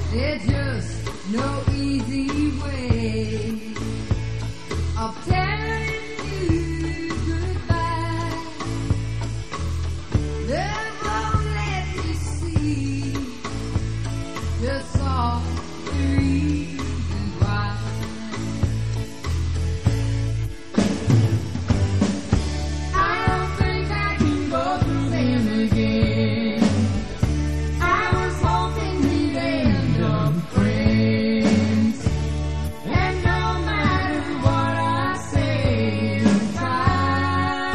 There's just no easy way of telling you goodbye. Love won't let me see just all the reasons why. I don't think I can go through them again. I was hoping we'd end up friends, and no matter what I say and try,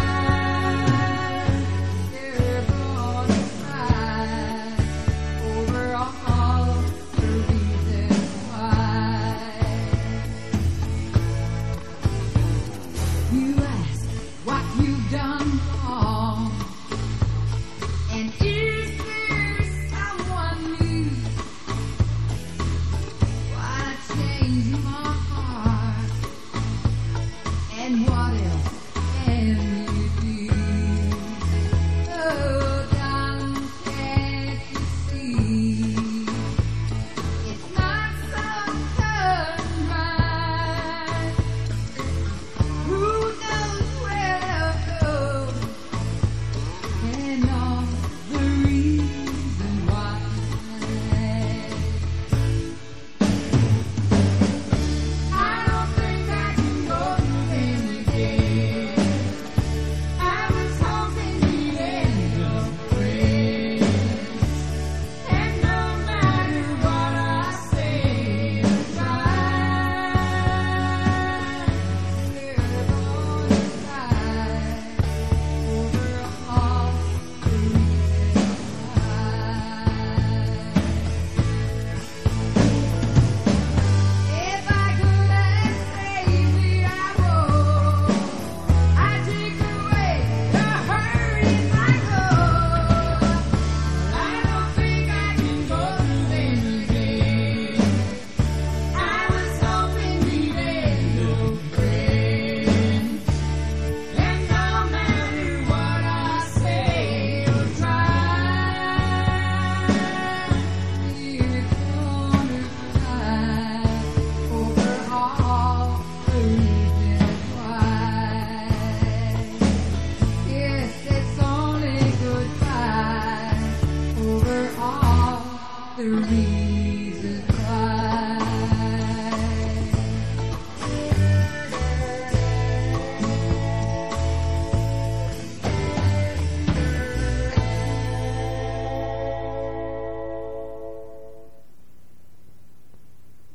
they're gonna cry over all the reasons why. You ask what you've done wrong, and is there someone new? Why change my heart? And what else can you do? Oh, darling, can't you see? It's not so cut and dry. Who knows where to go? And all the reason why. I don't think I can go through them again. I was hoping we'd end up friends, and no matter what I say and try, they're gonna cry over all the reasons why. If I could have saved me, I would. I'd take away the hurt if I could. I don't think I can go through them again. I was hoping we'd end up friends, and no matter what I say or try, you're gonna cry over all the reasons why. Yes, it's only goodbye over all the reasons